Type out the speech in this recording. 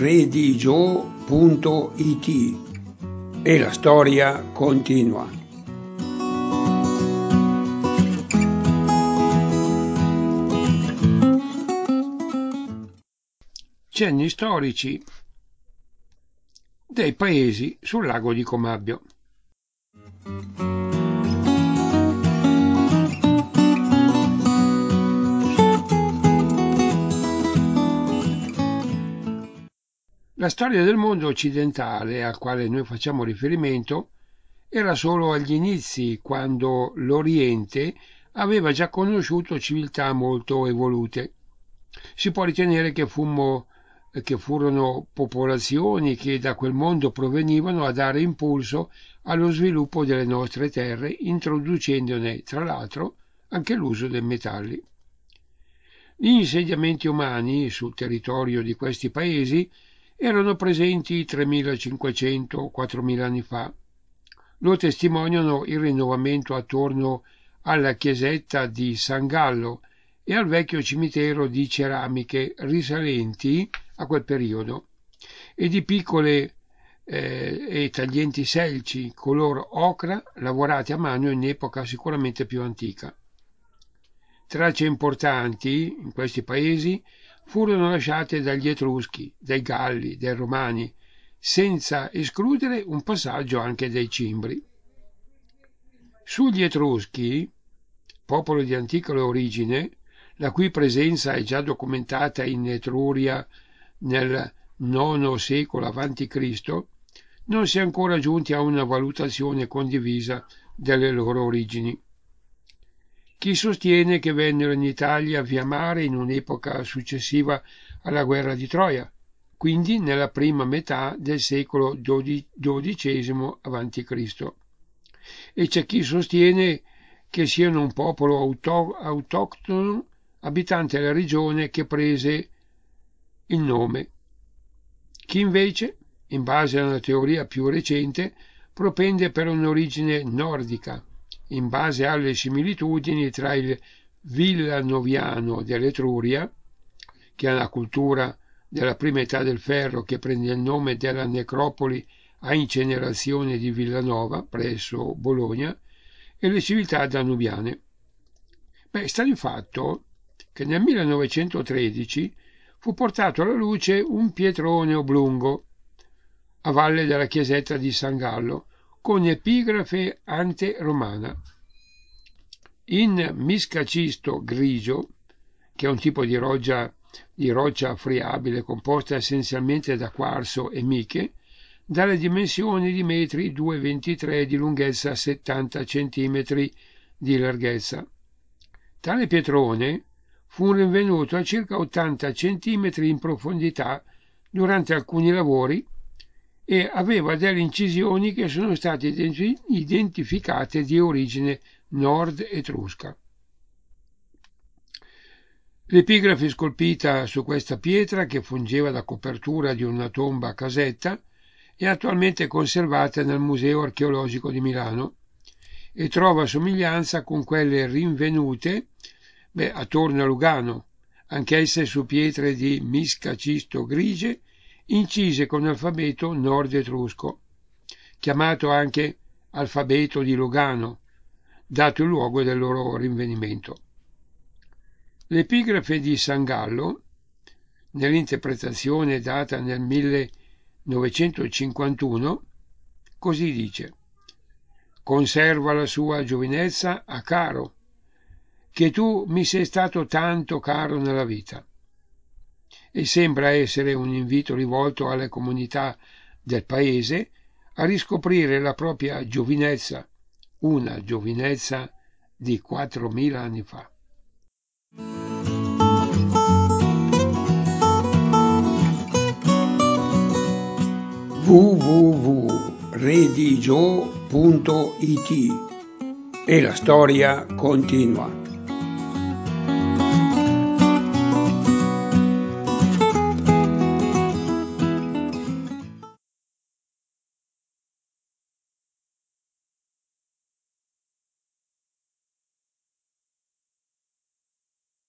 www.redigio.it e la storia continua. Cenni storici dei paesi sul lago di Comabio. La storia del mondo occidentale al quale noi facciamo riferimento era solo agli inizi, quando l'Oriente aveva già conosciuto civiltà molto evolute. Si può ritenere che furono popolazioni che da quel mondo provenivano a dare impulso allo sviluppo delle nostre terre, introducendone, tra l'altro, anche l'uso dei metalli. Gli insediamenti umani sul territorio di questi paesi erano presenti 3500-4000 anni fa. Lo testimoniano il rinnovamento attorno alla chiesetta di San Gallo e al vecchio cimitero di ceramiche risalenti a quel periodo e di piccole e taglienti selci color ocra lavorati a mano in epoca sicuramente più antica. Tracce importanti in questi paesi furono lasciate dagli Etruschi, dai Galli, dai Romani, senza escludere un passaggio anche dei Cimbri. Sugli Etruschi, popolo di antica origine, la cui presenza è già documentata in Etruria nel IX secolo a.C., non si è ancora giunti a una valutazione condivisa delle loro origini. Chi sostiene che vennero in Italia via mare in un'epoca successiva alla guerra di Troia, quindi nella prima metà del secolo XII a.C., e c'è chi sostiene che siano un popolo autoctono abitante della regione che prese il nome. Chi invece, in base a una teoria più recente, propende per un'origine nordica, in base alle similitudini tra il villanoviano dell'Etruria, che è una cultura della prima età del ferro che prende il nome dalla necropoli a incenerazione di Villanova presso Bologna, e le civiltà danubiane. Sta di fatto che nel 1913 fu portato alla luce un pietrone oblungo a valle della chiesetta di San Gallo con epigrafe ante-romana. In miscacisto grigio, che è un tipo di roccia friabile composta essenzialmente da quarzo e miche, dalle dimensioni di metri 2,23 di lunghezza, 70 cm di larghezza. Tale pietrone fu rinvenuto a circa 80 cm in profondità durante alcuni lavori e aveva delle incisioni che sono state identificate di origine nord-etrusca. L'epigrafe scolpita su questa pietra, che fungeva da copertura di una tomba a casetta, è attualmente conservata nel Museo Archeologico di Milano e trova somiglianza con quelle rinvenute attorno a Lugano, anch'esse su pietre di miscacisto grigie incise con alfabeto nord-etrusco, chiamato anche alfabeto di Lugano, dato il luogo del loro rinvenimento. L'epigrafe di San Gallo, nell'interpretazione data nel 1951, così dice: «Conserva la sua giovinezza a caro, che tu mi sei stato tanto caro nella vita». E sembra essere un invito rivolto alle comunità del paese a riscoprire la propria giovinezza, una giovinezza di 4.000 anni fa. www.redigio.it e la storia continua.